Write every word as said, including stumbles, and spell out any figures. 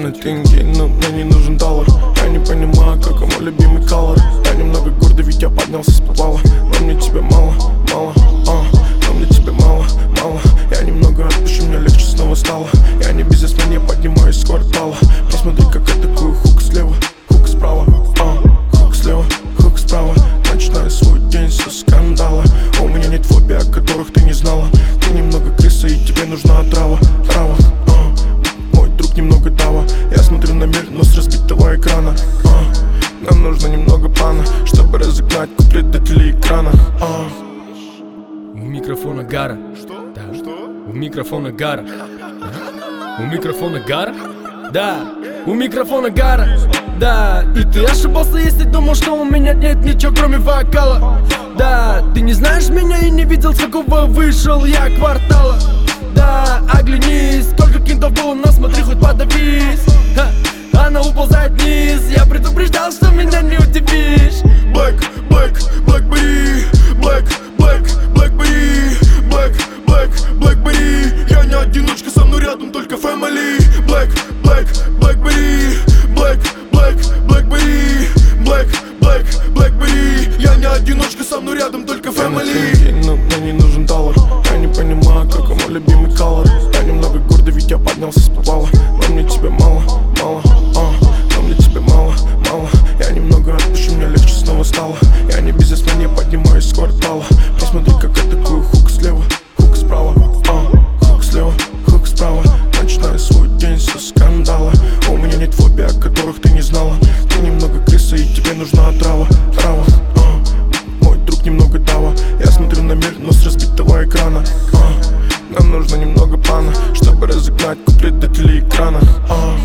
на деньги, но мне не нужен доллар. Я не понимаю, как мой любимый колор. Я немного гордый, ведь я поднялся с подвала. Но мне тебя мало, мало, а, но мне тебя мало, мало. Я немного отпущу, мне легче снова стало. Я не бизнесмен, я поднимаюсь с квартала. Посмотри, как я такую хук слева, хук справа, а, хук слева, хук справа. Начинаю свой день со скандала. У меня нет фобий, о которых ты не знала. Ты немного крыса и тебе нужна отрава, трава, а. Мой друг немного дава. Я смотрю на мир, но с разбитого экрана, а. Нам нужно немного плана, чтобы разогнать куплет до телеэкрана, а. У микрофона Гара. Что? Да. Что? У микрофона Гара. Да. У микрофона Гара? Да. У микрофона Гара. Да. И ты ошибался, если думал, что у меня нет ничего, кроме вокала. Да. Ты не знаешь меня и не видел, с какого вышел я квартала. Да. Оглянись, сколько кинтов было, но смотри, хоть подавись. Ха. Она уползает вниз. Я предупреждал, что меня не удивишь. Black, black, blackberry, black, black, blackberry, black, black, blackberry. Я не одиночка, со мной рядом только family. Black, black, blackberry, black, black, blackberry, black, black, blackberry. Я не одиночка, со мной рядом только family. Но мне не нужен доллар. Я не понимаю, как мой любимый колор. Я немного гордый, ведь я поднялся с подвала. Но мне тебя мало, мало, а, но мне тебя мало, мало. Я немного отпущу, мне легче снова стало. Я не бизнесмен, я поднимаюсь с квартала. Посмотри, как я такую хук слева, хук справа, а, хук слева, хук справа. Начинаю свой день со скандала. У меня нет фобий, о которых ты не знала. Ты немного крыса и тебе нужна отрава, трава, а. Мой друг немного дава. Я смотрю на мир, но с разбитого экрана, а. Нам нужно немного плана, чтобы разогнать куплет до телеэкрана, а.